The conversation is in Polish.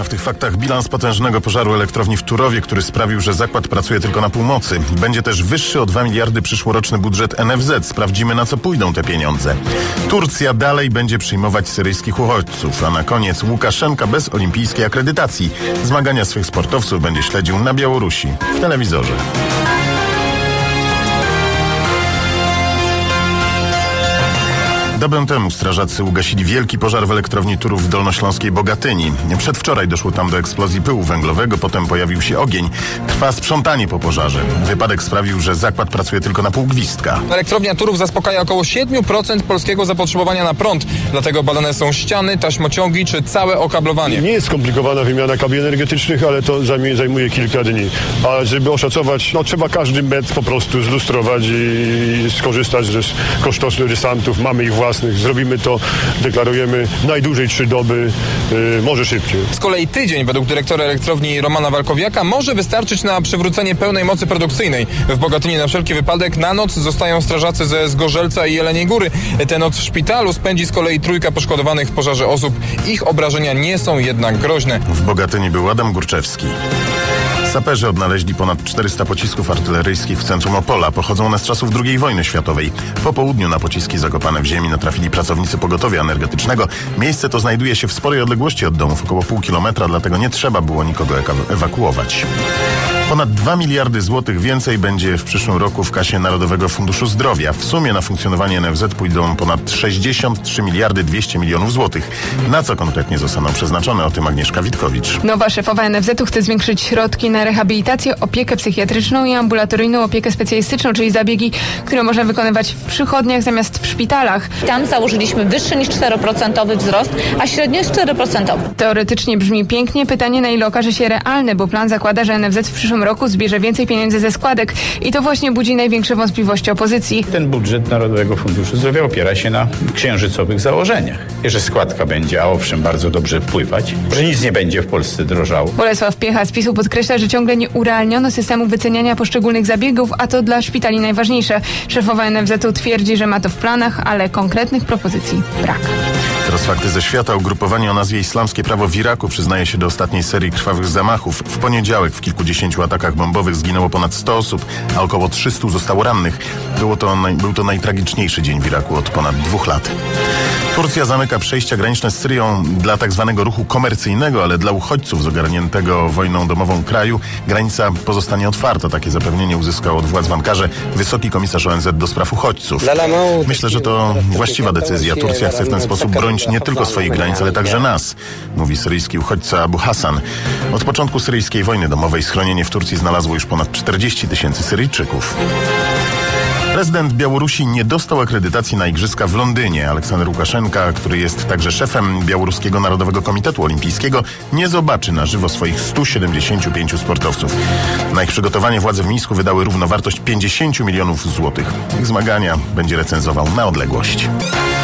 w tych faktach bilans potężnego pożaru elektrowni w Turowie, który sprawił, że zakład pracuje tylko na półmocy. Będzie też wyższy o 2 miliardy przyszłoroczny budżet NFZ. Sprawdzimy, na co pójdą te pieniądze. Turcja dalej będzie przyjmować syryjskich uchodźców, a na koniec Łukaszenka bez olimpijskiej akredytacji. Zmagania swych sportowców będzie śledził na Białorusi w telewizorze. Dobę temu strażacy ugasili wielki pożar w elektrowni Turów w dolnośląskiej Bogatyni. Przedwczoraj doszło tam do eksplozji pyłu węglowego, potem pojawił się ogień. Trwa sprzątanie po pożarze. Wypadek sprawił, że zakład pracuje tylko na pół gwizdka. Elektrownia Turów zaspokaja około 7% polskiego zapotrzebowania na prąd. Dlatego badane są ściany, taśmociągi czy całe okablowanie. Nie jest skomplikowana wymiana kabli energetycznych, ale to zajmuje kilka dni. A żeby oszacować, trzeba każdy metr po prostu zlustrować i skorzystać z kosztownych rysantów. Mamy ich własnych. Zrobimy to, deklarujemy najdłużej 3 doby, może szybciej. Z kolei tydzień, według dyrektora elektrowni Romana Walkowiaka, może wystarczyć na przywrócenie pełnej mocy produkcyjnej. W Bogatyni na wszelki wypadek na noc zostają strażacy ze Zgorzelca i Jeleniej Góry. Tę noc w szpitalu spędzi z kolei 3 poszkodowanych w pożarze osób. Ich obrażenia nie są jednak groźne. W Bogatyni był Adam Górczewski. Saperzy odnaleźli ponad 400 pocisków artyleryjskich w centrum Opola. Pochodzą one z czasów II wojny światowej. Po południu na pociski zakopane w ziemi natrafili pracownicy pogotowia energetycznego. Miejsce to znajduje się w sporej odległości od domów, około pół kilometra, dlatego nie trzeba było nikogo ewakuować. Ponad 2 miliardy złotych więcej będzie w przyszłym roku w kasie Narodowego Funduszu Zdrowia. W sumie na funkcjonowanie NFZ pójdą ponad 63 miliardy 200 milionów złotych. Na co konkretnie zostaną przeznaczone? O tym Agnieszka Witkowicz. Nowa szefowa NFZ-u chce zwiększyć środki na rehabilitację, opiekę psychiatryczną i ambulatoryjną opiekę specjalistyczną, czyli zabiegi, które można wykonywać w przychodniach zamiast w szpitalach. Tam założyliśmy wyższy niż 4% wzrost, a średnio jest 4%. Teoretycznie brzmi pięknie, pytanie na ile okaże się realne, bo plan zakłada, że NFZ w przyszłym roku zbierze więcej pieniędzy ze składek i to właśnie budzi największe wątpliwości opozycji. Ten budżet Narodowego Funduszu Zdrowia opiera się na księżycowych założeniach. Że składka będzie, a owszem, bardzo dobrze wpływać, że nic nie będzie w Polsce drożało. Bolesław Piecha z PiS-u podkreśla, że ciągle nie urealniono systemu wyceniania poszczególnych zabiegów, a to dla szpitali najważniejsze. Szefowa NFZ-u twierdzi, że ma to w planach, ale konkretnych propozycji brak. Teraz fakty ze świata. Ugrupowanie o nazwie Islamskie Prawo w Iraku przyznaje się do ostatniej serii krwawych zamachów. W poniedziałek w kilkudziesięciu atakach bombowych zginęło ponad 100 osób, a około 300 zostało rannych. Był to najtragiczniejszy dzień w Iraku od ponad 2 lat. Turcja zamyka przejścia graniczne z Syrią dla tak zwanego ruchu komercyjnego, ale dla uchodźców z ogarniętego wojną domową kraju granica pozostanie otwarta. Takie zapewnienie uzyskał od władz w Ankarze wysoki komisarz ONZ do spraw uchodźców. Myślę, że to właściwa decyzja. Turcja chce w ten sposób bronić nie tylko swoich granic, ale także nas, mówi syryjski uchodźca Abu Hassan. Od początku syryjskiej wojny domowej schronienie w Turcji znalazło już ponad 40 000 Syryjczyków. Prezydent Białorusi nie dostał akredytacji na igrzyska w Londynie. Aleksander Łukaszenka, który jest także szefem Białoruskiego Narodowego Komitetu Olimpijskiego, nie zobaczy na żywo swoich 175 sportowców. Na ich przygotowanie władze w Mińsku wydały równowartość 50 milionów złotych. Ich zmagania będzie recenzował na odległość.